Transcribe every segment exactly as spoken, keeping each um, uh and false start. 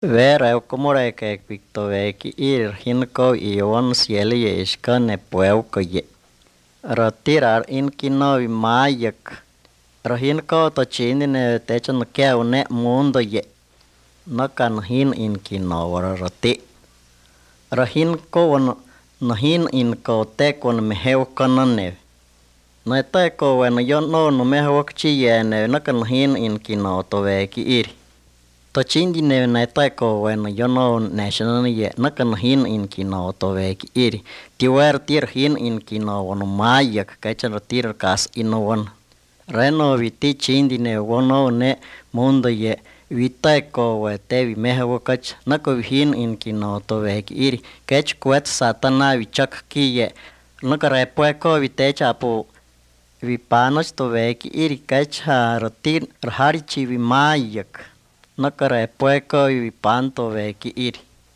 Vera como re que picto ve que ir hinko y on cielo y escane pueuco ye. Retirar in kinovi mayak. Rahinko to chini ne techo no que une mundo ye. No kan hin in kino roti. Rahinko on no hin in ko te kon meheu kanane. No te ko bueno yo no no meheu chi ye ne no kan hin in kino to ve ki iri. To chindi ne na ko bueno yo no national ye na kan hin in kino to ve ki iri ti wer tir hin in kino wono maya ka chan tir kas ino won reno viti chindi ne wono ne mundo ye vita ko we te vi me ho kach na ko hin in kino to ve ki iri kech kwet satana vi chak ki ye no ka re pue ko vi te chapo vi panos to ve ki iri kech har tir hari chi vi mayak nakare pueko y panto ve ki iri.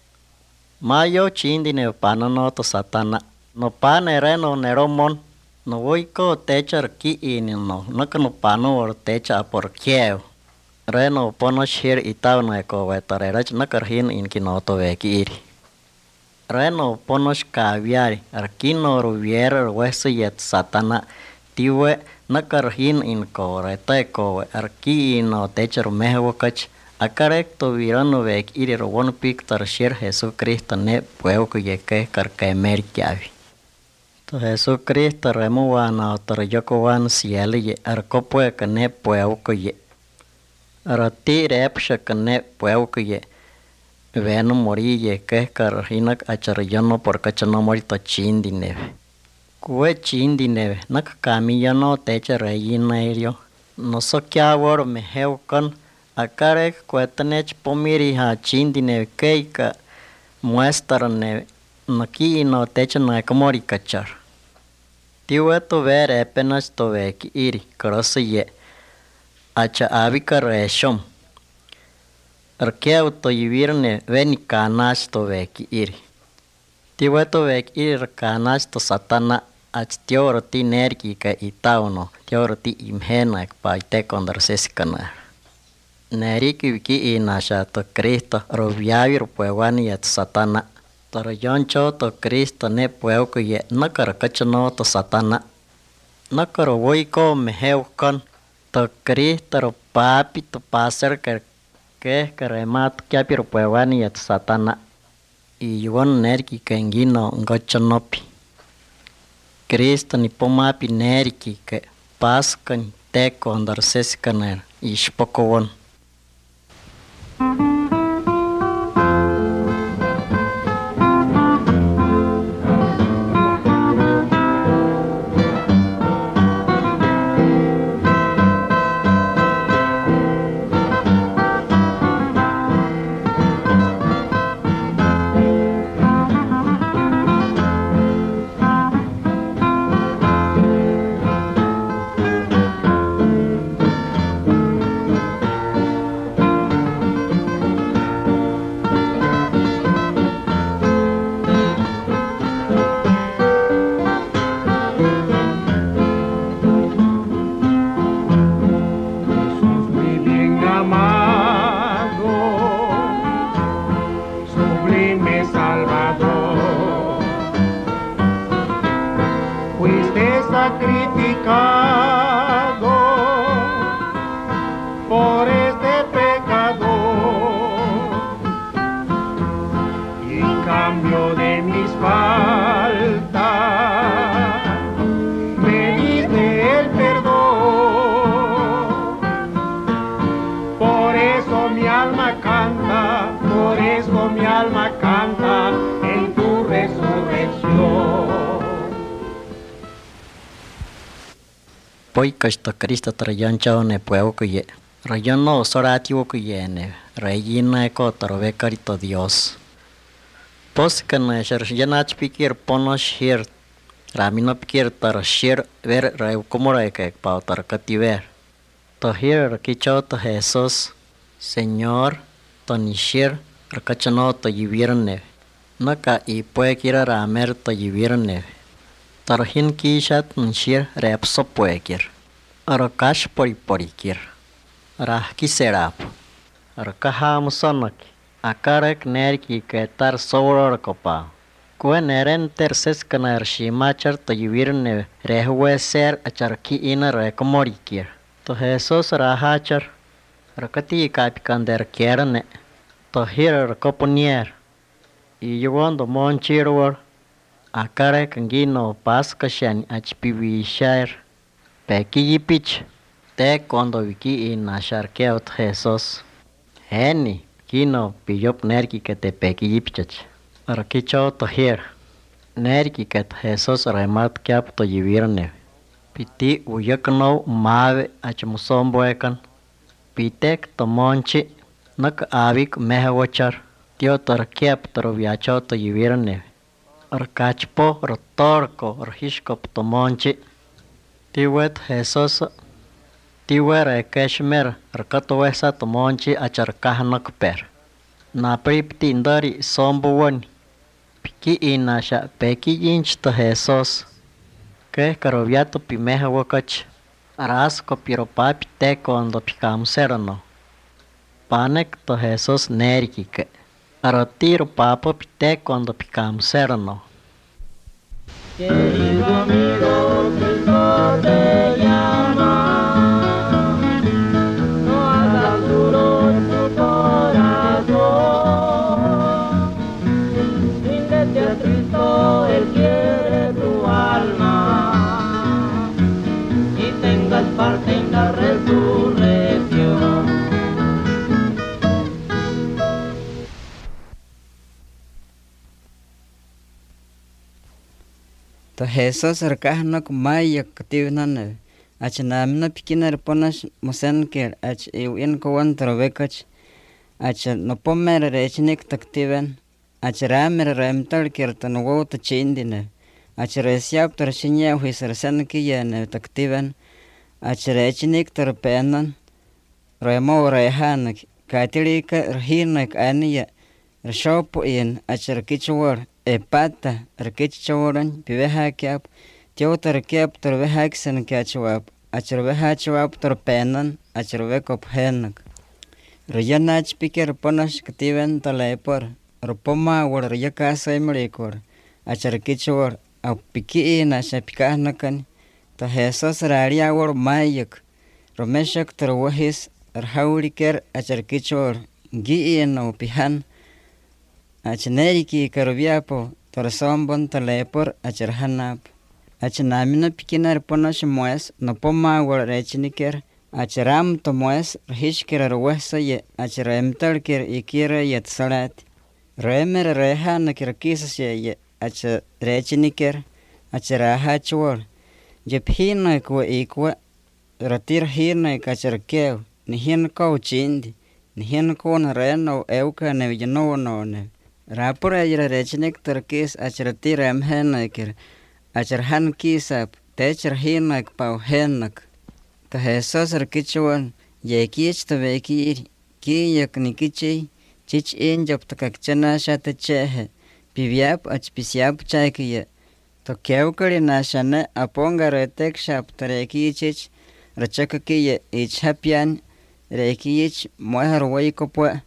Mayo chindi ne pano no to satana. No pane reno neromon. No voy ko techa ki ini no. No que no pano or techa por kieo. Reno pono shir itaw no eko vetarerach nakarhin in kinoto ve ki iri. Reno pono shkaviari. Arkino ruviera hueso yet satana. Tiwe nakarhin in ko reta eko arki no techa rumeho kach. Akarek to virano vek iri ron pictar shir Jesucristo ne puedo que yeke karka merkiavi. To Jesucristo remuana otor yokowan cielo ye arko pue que ne puedo que ye. Arati repsha que ne puedo que ye. Veno mori ye que karhinak acharyono por kachano morito chindi neve. Kue chindi neve nak kamiyano techa reyina erio. No so kya wor me heukan. Akarek kuetanech pomiri ha chindi ne keika muestra ne naki no techo no ekomori kachar. Tiwe to ver apenas to veki iri kroso ye. Acha abika reshom. Arkeu to yivirne veni kanash to veki iri. Tiwe to veki iri kanash to satana ach tioro ti nerki ka itauno. Tioro ti imhena pa ite kondrasesikana. Neriki wiki inasha to Cristo roviavir puewani et satana. Toro yoncho to Cristo ne pueuko ye nakar kachano to satana. Nakar woiko meheukan to Cristo ro papi to paser ke ke karemat kiapir puewani et satana. I yuon neriki kengino ngochonopi. Cristo ni pomapi neriki ke paskan teko andar sesikaner ishpokowon. Sacrificado por este pecador y en cambio de mis faltas me diste el perdón. Por eso mi alma canta, por eso mi alma canta en tu resurrección. Poikas to Cristo trayanchao ne pueuko ye. Rayano sorativo ko ye ne. Rayina ko tarovekarito Dios. Poskana sharjanach pikir ponos hir. Ramino pikir tar shir ver reu komora ke pau tar kativer. To hir kichao to Jesus. Señor to nishir rakachano to yivirne. Naka i puekira ramer to yivirne. Tarhin kishat nshir repso puekir. Arakash pori porikir. Rah kiserap. Arkaham sonaki. Akarek nerki ketar soror kopa. Kuen eren terces kanar shimachar to yuvirne rehwe ser acharki ina rekomorikir. To Jesus rahachar rakati kapikander kierne. To hirar koponier. Y yuwondo monchirwar. Akarek ngino paskashan achpivishair. Peki yipich. Te kondo wiki ina sharkeot Jesus. Heni. Kino piyop nerki que te peki yipchach. Arkicho to hier. Nerki que Jesus remat kiap to yivirne. Piti uyakno mave achmusomboekan. Pitek to monchi. Nak avik mehawachar. Tio tor kiap tor viacho to yivirne. Arkachpo rotorko rhishkop to monchi. Tiwet Jesus. Tiwere keshmer rkatowesa to monchi acharkahnak per. Na pripti ndari sombuwan. Piki inasha peki yinch to Jesus. Ke karoviato pimeha wakach. Arasko piropapi te kondo pikamserano. Panek to Jesus nerikike. Arotiro papa pite kondo pikamserano. Querido amigo, Cristo te llama. To Jesus rkahnak mayak kativnane. Ach namna pikinar ponash mosenker ach iwin kowan trovekach. Ach no pomer rechnik taktiven. Ach ramer remtal kirtan wo to chindine. Ach resyap tar shinya huisar senkiyen taktiven. Ach rechnik tar penan. Remo rehanak katilika rhinak aniya. Rshopo in ach rkichwar. Epata rkichwaran piveha kiap. Tiotar kiap tar vehaksen kiachwap. Ach rvehachwap tar penan. Ach rvekop henak. Ryanach piker ponash kativen talepor. Rupoma war ryakasa imrikor. Ach rkichwar. Au piki ina shapikahnakan. Ta Jesus raria war mayak. Romeshak tar wahis. Rhauriker ach rkichwar. Gi ina upihan. Ach neriki karuviapo, torsombon talepor acharhanap. Ach namina pikinar ponash moes, no poma war rechniker, ach ram to moes, rhishker arwesa ye, ach remtalker ikira yet salat. Remer reha nakirkisas ye, ach rechniker, ach rahachwar. Jephina kwa ikwa, ratir hina kacharkev, nihin kau chindi, nihin kon reno euka nevjano ne. Rapor ajra rechnik turkis achratir am henakir. Acharhan kisap, techer hinak pau henak. Ta Jesus arkichuan, yekich to vekir, ki yak nikichi, chich injop to kakchana shata chehe, piviap ach pisiap chaikiye. To keukari nashane aponga retek shap tarekichich, rachakakiye ich hapian, rekich moher waikopwa,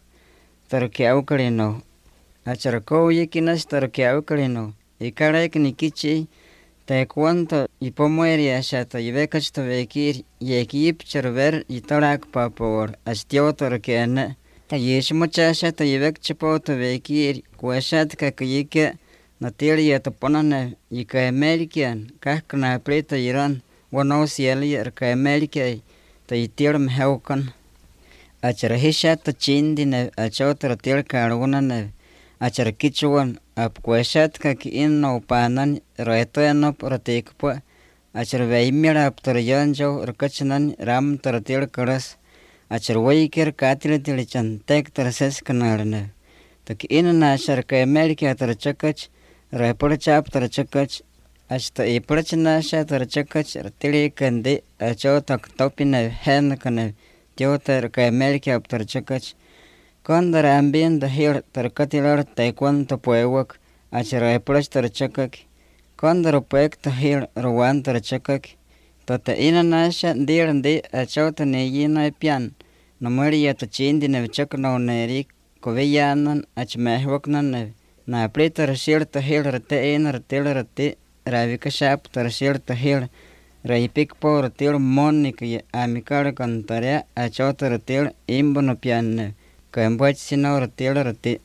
tarkeukari no. Acharko yikinas tarkeaukalino, ikarek nikichi, te cuanto y pomoeria shata y vekach to vekir, yekip cherver y tarak papor, astiotor kene, ta yish mucha shata y vek chipo to vekir, kueshat kakayike, natiria to ponane, y ka American, kakna preta iran, wano sieli er ka America, ta yitir mheukan. Acharahishat to chindine, achotra tir karunane. Acharkichuan apkueshat kaki inno panan roetoyanop rotekpua acharveimira aptoryanjo rkachanan ram taratil karas acharwaiker katilitilichan tek tarases kanarne tak inna sharka America tarachakach reporchap tarachakach ashta iprachna sha tarachakach ratili kandi achotak topina hen kane tiotar ka America tarachakach Cuando rambién de hir tarkatilar taekwondo puewak, achara plush tarchakak, cuando ropek to hir rowan tarchakak, tota ina nasha dir ndi achota ne yina pian, no maria to chindi ne chakno nerik, koveyanan ach mehwaknan ne na prita rashir ta hil rate en ratil rate ravika shap ta rashir ta hil raipik po ratil monik ye amikar kantarea achota ratil imbono pianne kembach sino ratil rate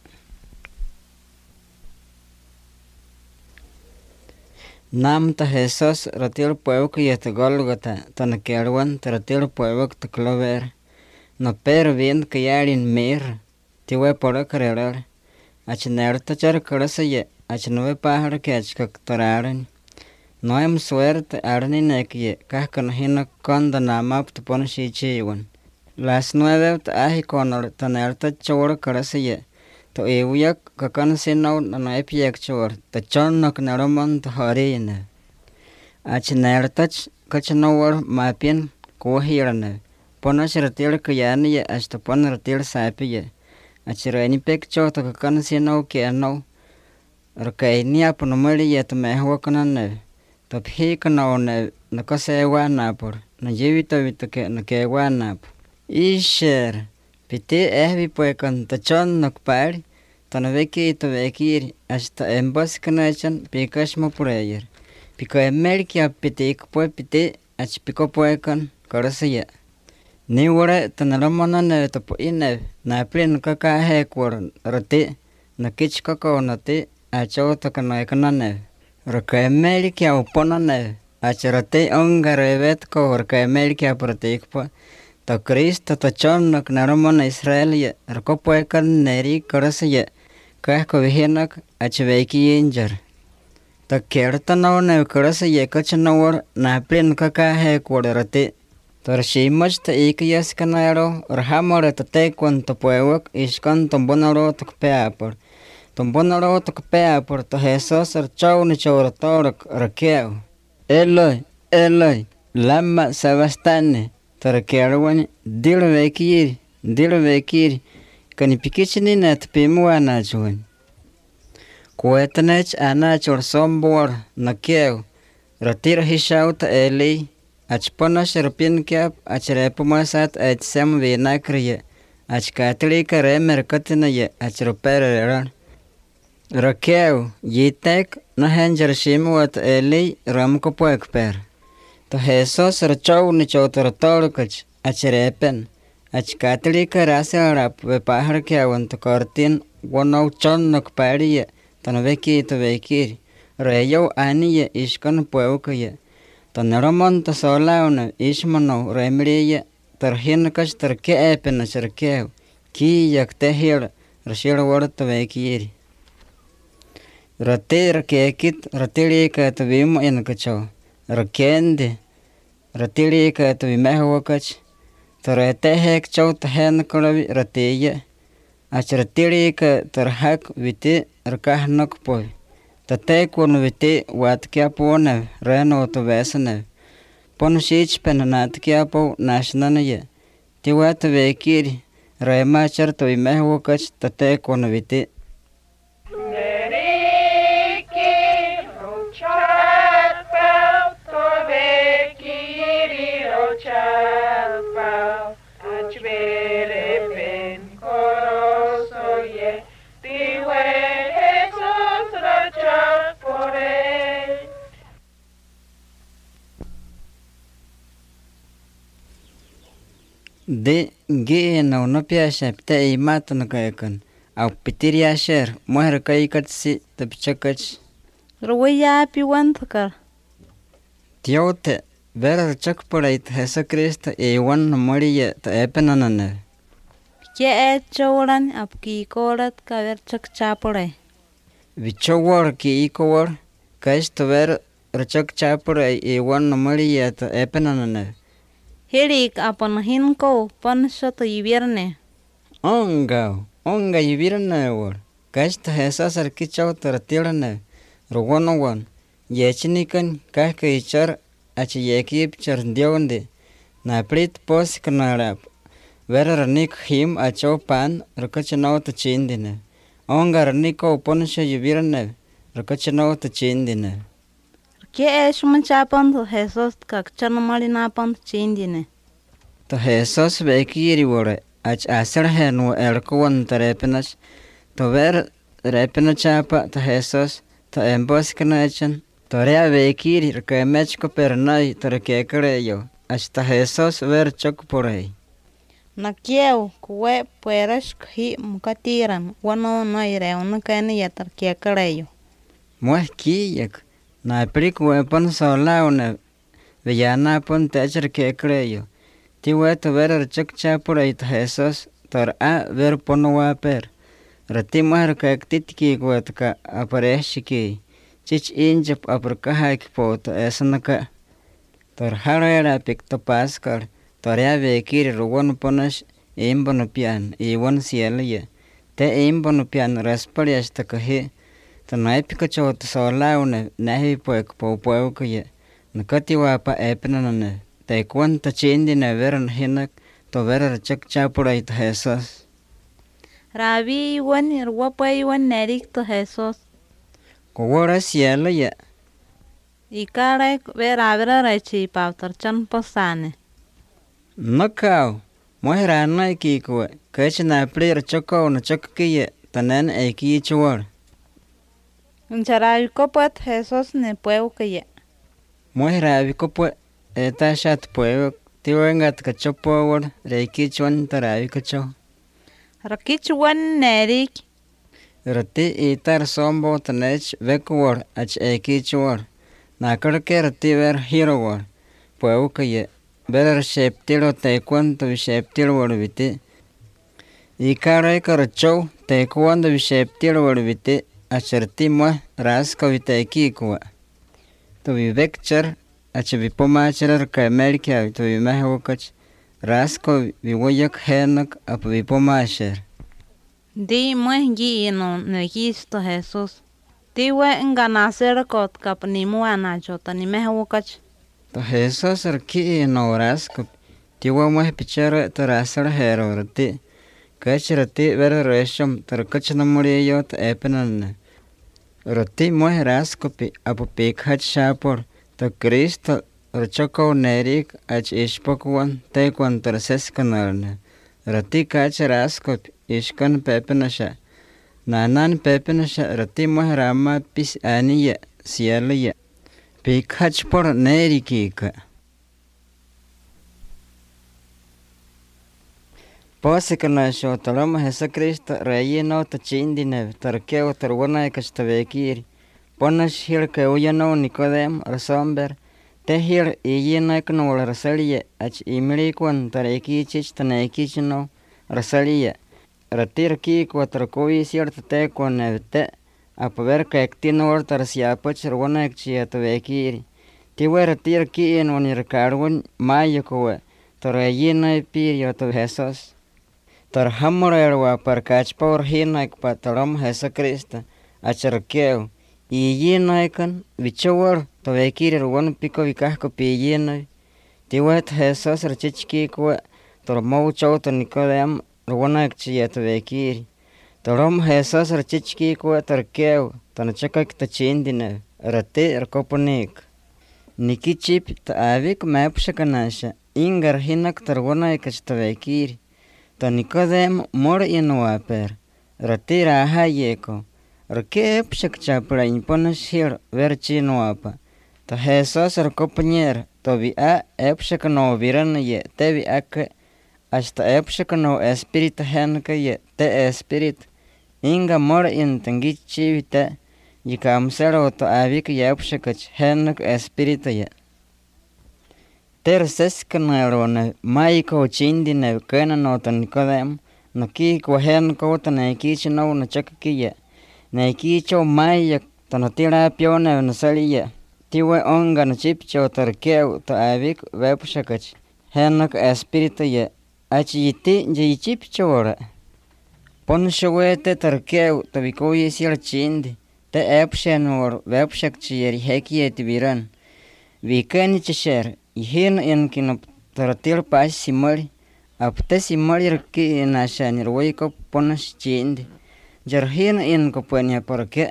Nam ta Jesus ratil pueblo yet Golgota tan kerwan ratil pueblo ta clover no per vien que yarin mir tiwe por creer ach nerta char karase ach no pájaro que ach kaktararen no em suerte arni nekie kahkan hina konda namap to pon shichiwan las nueve ta ahi konor tanerta chor karase to euyak kakan sino na epiak chor ta chonnok naroman to harine ach nerta kachnowar mapien ko hirane ponas ratil kayani hasta pon ratil sapiye achirani pek chota kakan sino ke no rakaini aponomali yet mehwakana ne to phikano ne nakasewa napor na jevita vitake na kewa nap isher pite ehvi poekan tachon nakpar tanaveki to vekir hasta embas kanachan pikashmo prayer piko emerkia pite ikpo pite ach piko poekan karasaya ni wara tanaramana ne tapo ine na plin kaka he kwar rate na kich kaka onate acho takana ekanane raka emerkia upona ne acharate ongarevet ko raka emerkia pratikpa ta Cristo ta chonnak naramana Israelia rako poekan neri karasaya kahko vihenak achveki injar ta kerta no ne karasaya kachanawar na plin kaka he kwar rate Tarshimach ta ikiyas kanaro rahamore ta tekwan ta puewak ishkan tombonaro ta kpeapor. Tombonaro ta kpeapor ta Jesus ar chau ni chau ratorak rakeo. Eloi, Eloi, lama sabastane ta rakearwan dilo vekiri, dilo vekiri kanipikichini na ta pimu anachuan. Kuetanech anachor sombor na keo ratira hishau ta Eli ach ponas rupin kiap ach repumasat ach sem vinakriye ach katli kare merkatina ye ach rupere ran rakeu yitek na henjar shimu at Eli ramko poekper to Jesus rachau ni chotor tolkach ach repen ach katli karase rap ve pahar kiawan to kortin wono chonnok pariye tanveki to vekir reyo aniye ishkan poekuye Tanaramon ta solauna ishmano remriye tarhinkas tarke epena charkeu ki yak tehir rashir warta vekiri rate rakekit ratiri ka tavimo enkacho rakende ratiri ka tavimehwakach tarate hek chau tahen kolavi rateye ach ratiri ka tarhak vite rakahnak poi Tate kun viti wat kia pone reno to vesene. Pon shich penanat kia po nashnana ye. Ti wat vekiri rema char to imehwokach tate kun viti. De ge no no piasha pte i matan kayakan au pitiria sher muher kayikat si tapchakach Ruya pi wanthakar tiote ver chak parait hesa Krista e wan moriye ta epenanane Ke e chauran apki korat ka ver chak chapore vichowar ki ikowar kaist ver rachak chapore e wan moriye ta epenanane Hirik apon hinko pon shoto ivierne. Onga, onga ivierne war. Kasta hesa sarki chau taratirane. Rogono wan. Yechinikan kahka ichar achi yekip char dionde. Na prit pos kanarap. Vera ranik him acho pan rakachanao ta chindine. Onga raniko ponisha ivierne rakachanao ta chindine. Ke e shumachapon to Jesus kak chanamali napon chindine. To Jesus vekiri wore ach aserhen wo elkuwan tarepenas to ver repenachapa ta Jesus ta emboskanachan to rea vekiri rekemechko pernai to rekekreyo ach ta Jesus ver chok porei Nakieu kuwe pueras hi mukatiran wano no ire una kani yatar kiakareyo. mueh kiyak na priku pon solauna veyana pon techer kekreyo ti we to ver chok cha porei ta Jesus tor a ver ponwa per rati mahar kak titki kuatka apareshiki chich injap aparkahak pot esnaka tor harera pikto paskar toria vekir ruwan ponash imbono pian iwan sielia te imbono pian raspalias takahe tanai pikacho to solauna nahi poek po poekye nakati wapa epnanane te kwanta chindi na veran hinak to verar chak chapurai ta Jesus Rabi iwan irwapa iwan nerik to Jesus. Kowara sielia Ikare ver avera rechi pautar chan posane. Nakau, mohra na kikwa, kachna plir choko na chokkiye, tanan eki chuar. Unchara vikopet Jesus ne pueu kaya. Mohra vikopwe, eta shat puevo, tiwengat kachopowar, reiki chuan taravi kacho. Rakich wan nerik. Rati itar sombo tanech vekuar, ach eki chuar. Nakarke rati ver hirowar, puevo kaya. Berar sheptiro taekwondo visheptiro warvite. Ikara ikaracho taekwondo visheptiro warvite. Achartimwa raska vitaikikwa. To vivekchar achavipomachar kamerkia to vimahokach. Rasko viwoyak henak ap vipomachar. Di muengi ino negis to Jesus. Di we nganaser kot kap ni muana jota ni mehwokach. To Jesus arki no rasko. Tiwa mueh pichara tarasar hero rati. Kachrati vera resham tarkachnamuriyot epenan. Roti mueh raskopi apu pikhach shapor. To Cristo rachoko nerik ach ishpokwan tekwan tarseskanarne. Rati kach raskopi ishkan pepenasha. Nanan pepenasha rati mueh rama pis aniya sialiya. Pikhach por nerikika. Posikana sho talama Jesu Cristo reyino ta chindine tarkeo tarwana kastavekiri. Ponash hir ke uyano Nicodem rasomber. Te hir iyina kno rasalia ach imrikwan tareki chich taneki chino rasalia. Ratir ki kwatarkoi cierta te con evte. Apaver ka ektinor tarsiapach rwana ekchiatavekiri. Tiwe ratir ki en onirkarwan mayakowe. Tarayina pirio to Jesus. Tar hamorerwa par kachpor hinak patarom Jesu Cristo. Acharkeo. Iyinaikan vichawar tavekiri rwan piko vikahko piyinai. Tiwet Jesus rachichki kwa tormau chauta Nicodem rwana ekchiatavekiri. Tarom Jesus rachichki kwa tarkeo tanachakak tachindine rati rakoponik. Nikichip taavik mapshakanasha ingar hinak tarwana ekchiatavekiri. Ta Nicodem mor inwaper rati raha yeko. Rake pshak chapra imponas hir verchinuapa. Ta Jesus rakopanyer to vi a epshak no viran ye te vi ake hasta epshak no espirit henka ye te espirit. Inga mor in tangichivita yikamsero to avik yapshakach henk espirit ye. Ter seskanarone maiko chindine kena no ta Nicodem no ki ko henko ta neki no na chakkiye. Neki cho mayak tanatira pione na saliye. Tiwe onga na chipcho tarkeu ta avik vepshakach henk espirit ye. Achi yiti je chipcho ora. Pon shawete tarkeu ta vikoye sir chindi. Te epshenor vepshak chieri hekie tiviran. Vikani chisher. Ihin in kinop taratil pas simari. Apte simari rki nasha nirwaiko ponas chindi. Jarhin in kopenya porke.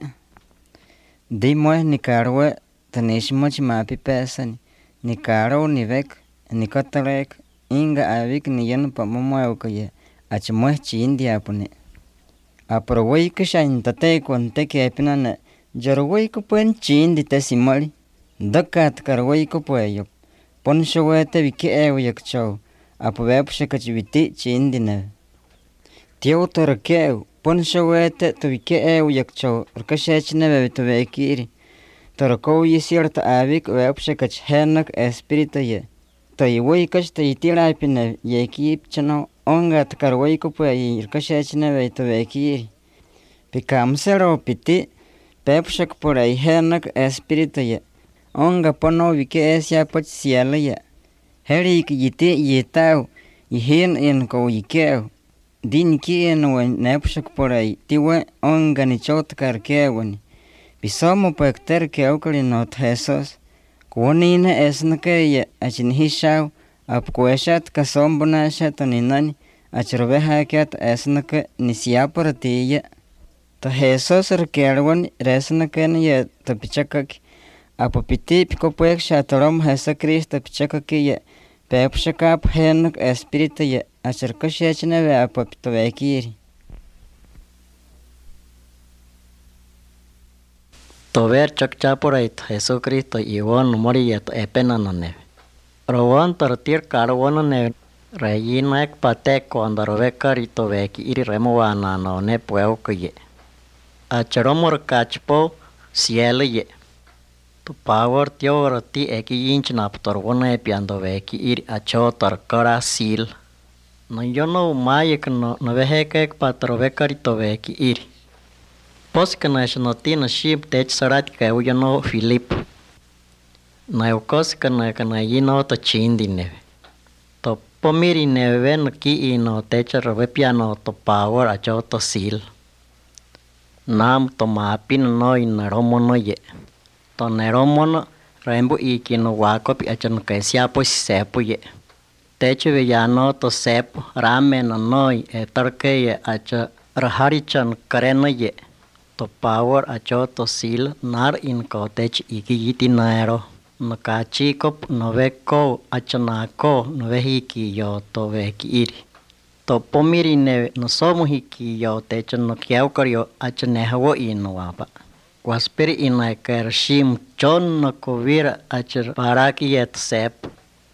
Di moe nikarwe tanishmoch mapi pesani. Nikaro nivek, nikotarek, inga avik niyan pamomoeukaye. achmoy chindia pone. Aproway que shain tate con te que pinana jorway ko puen chindi te simali. Dakat karway ko pueyo. Pon shawete vike ew yak chow. Apoweb shakachiviti chindina. Tio torakeu. Pon shawete to vike ew yak chow. Rkashachne to vekiri. Torakou yisirta avik web shakach henak espiritu ye. To iway kash to itira pina yekip chano. Onga tkarway ko pueyo. Rkashachne to vekiri. Pikamsero piti. Pepshak por ahí henak espiritu ye. Onga pono vike esya poch cielo ye. Herik yiti yitau. Yihin in ko yikeu. Din ki en wen nepshak por ahí. Tiwe onga ni chot karkewen. Bisomo pekter keukali not Jesus. Kuonine esnake ye achin hishau. Apkueshat kasombona shatoninani. Achroveha kat esnake nisiaporati ye. To Jesus rkerwan resnaken ye to pichakak. Apopiti pikopuek shatorom Jesu Cristo pichakaki ye. Pepshakap henuk espiritu ye. Acharkoshechne ve apopitovekiri. Tover chakchaporait Jesu Cristo iwon moriyet epenanane. Rovon tortir karwonane reyinek patek cuando rovekari toveki iri remowana no ne pueukoye. Acharomor kachpo cielo ye. Tu power tior ti eki inch naptor wona piando veki ir achotor kara sil. No yo no mayek no no vehekek patro vekari to veki ir. Poskanash no tina ship tech sarat ka yo no Philip. Na ukos kana kana yino to chindi neve. To pomiri neve no ki ino tech rove piano to power achoto sil. Nam to mapin no in romo no ye. To neromono rembo ikino wakopi achan kaisia pues sepo ye. Teche villano to sepo ramen noi e tarkeye acha raharichan kareno ye. To power acho to sil nar in ko tech iki yiti naero. No kachikop no veko achanako no vehiki yo to veki iri. To pomiri ne no somo hiki yo teche no kiaukario achanehawo ino wapa. Waspiri ina kershim chon no kovira achir paraki yet sep.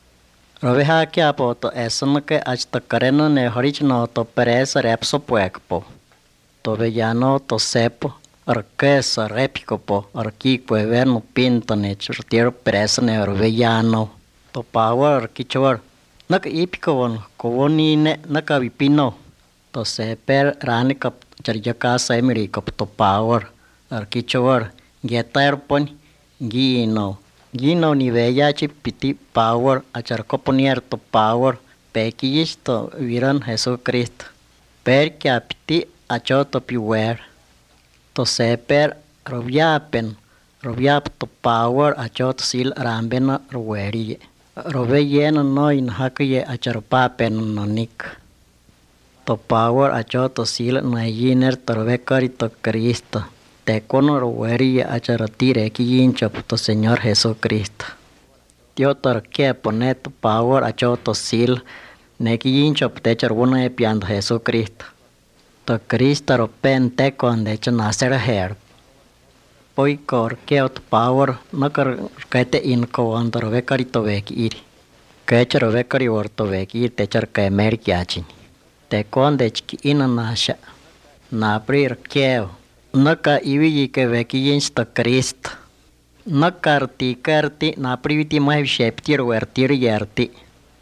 Roveha kya po to esan ke ach to kareno ne horich no to peresa repso puekpo. To vellano to sepo arquesa repico po arki puever no pinto ne churtier peresa ne rovellano. To power kichor. Naka ipiko won kovoni ne naka vipino. To seper ranikap charjaka saimiri kap to power. Arkichowar getarpon gino gino ni veyachi piti power acharcoponier to power pekisto viran Jesu Cristo per kya piti achoto piwer to seper roviapen roviap to power achot sil rambena roweri roveyen no in hakye acharpapen nonik to power achoto sil na yiner torvekari to Cristo. Te cono weri acharatire ki yinchop to Señor Jesucristo. Tio torque ponet power achoto sil ne ki yinchop te charbona e piando Jesucristo. To Cristo ro pen te con de nacer her. Poi cor keot power no kar kete in ko andro vekari to veki iri. Kechero vekari orto veki ir te char ka merkiachin. Te con de chki inanasha. Na prir keo. Naka iwi ke veki yinsta Cristo. Nakarti karti na priviti mai sheptir wertir yerti.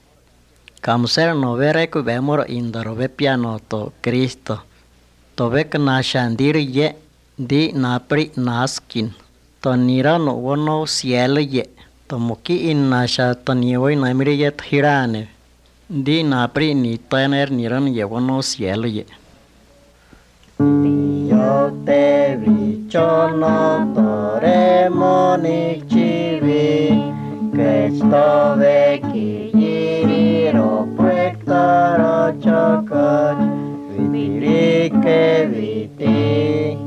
Kamser no vereko vemoro indaro ve piano to Cristo. To vek na shandir ye di na pri naskin. To nirano wono cielo ye. To muki in na sha to niwoi na miri yet hirane. Di na pri ni tener niran ye wono cielo ye. Yo te vi chono tore monik chivi que sto veki yiro puektaro chokot vitiri ke viti.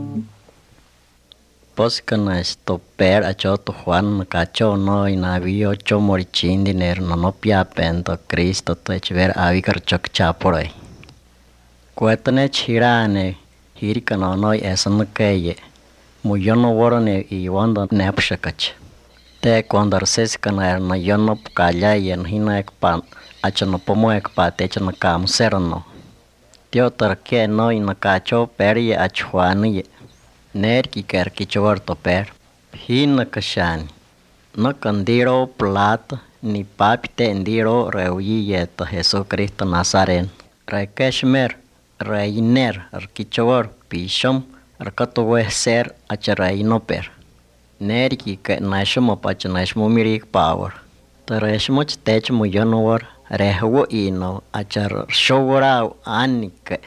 Poskana sto per achoto Juan cacho no inavio chomorichin diner no no pia pento Cristo to echver avikar chok chaporoi. Cuétane chirane, hirikano noi esan keye. Muyono warone y wanda nepshakach. Te cuando arcescan erna yono kaya yen hina ekpan, achano pomo ekpa techana kam serno. Tio tarke no inakacho peri achhuani. Nerki kerki chuarto per. Hina kashani. No candiro plata ni papite endiro reuyeto Jesucristo Nazaren. Rekeshmer, reiner, arkichor, pishom, arkatowe ser acharainoper. Nerki ke nashmo pachanashmo mirik power. Tareshmoch techmo yonowar, rehwo ino, achar showra anike.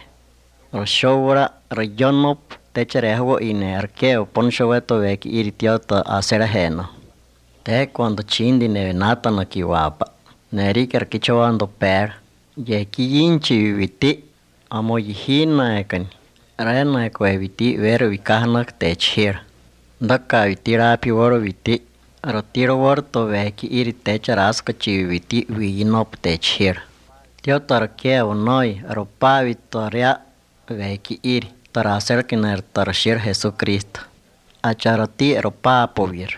Showra reyonop techarehwo ine arkeo ponshoweto veki iritiota aserajeno. Te cuando chindi ne nata na kiwapa. Neriki arkichowando per. Yeki yinchi viviti. Amo yihina ekani. Rena ekwe viti vero vikahnak techhir. Daka viti rapi woro viti. Rotiro warto veki iri techaraska chi viti vinop techhir. Tio tarkeo noi ropa vitoria veki iri. Taraserkiner tarashir Jesucristo. Acharati ropa povir.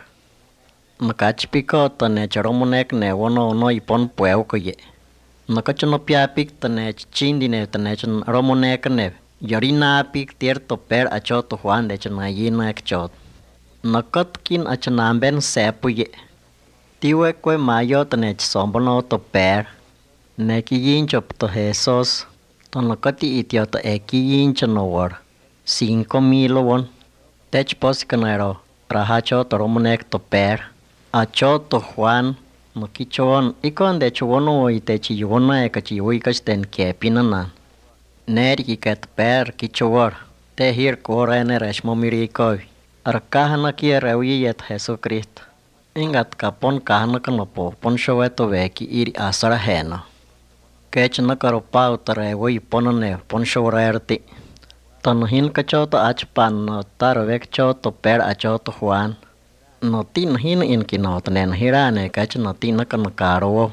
Nakachpiko tane charomonek ne wono no ipon pueuko ye. Nakachono piapik tane chindi ne tane chan romonek ne. Yorina pik tierto per achoto Juan de chanayina ekchot. Nakatkin achanamben sepu ye. Tiwe kwe mayo tane chsombono to per. Neki yinchop to Jesus. To nakati itioto eki yincho no war. Cinco mil won. Tech posikanero. Rahacho to romonek to per. Achoto Juan no kichon ikon de chuono ite chiwona e kachiwi kasten ke pinana. Neri ket per kichowar. Te hir korene reshmo mirikoi. Arkahana ki rewi yet Jesucristo. Ingat kapon kahana kanopo pon showeto veki iri asara hena. Kech nakaropa utarewi ponone pon showerti. Tanhin kachoto achpan no tarvek choto per achoto Juan. No tin hin in kinot nen hirane kach no tin na kanakaro.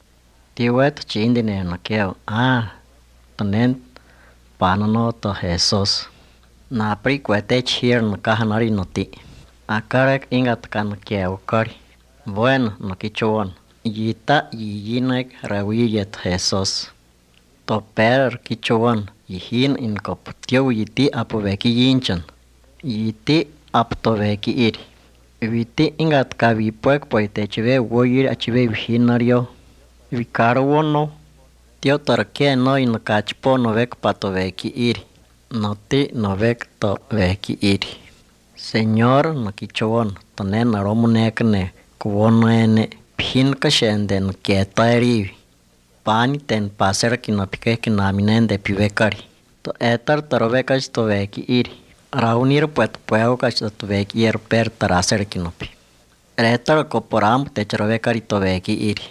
Tiwet chindi ne na keo. Ah, tanen panano to Jesus. Na prikwete chir no kahanari no ti. Akarek ingat kan keo kari. Bueno no kichuan. Yita yiyinek rawiyet Jesus. To per kichuan. Yihin in kop tio yiti apoveki yinchan. Yiti aptoveki iri. Viti ingat kavi puek poite chive woyir achive vihinario. Vikaro wono. Tio tarke no in kachpo no vek pato veki iri. No ti no vek to veki iri. Señor no kichowon tonen aromonekne kuwono ene pin kashenden kieta erivi. Pani ten paser kinopike kinaminen de pivekari. To etar tarovekach to veki iri. Raunir puet pueo kacho veki yer per taraser kinopi. Retar koporam te charovekari to veki iri.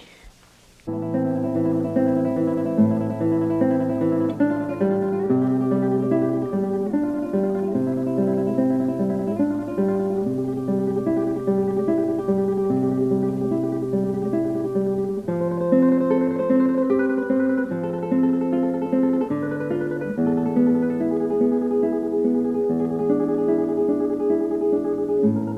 Thank you.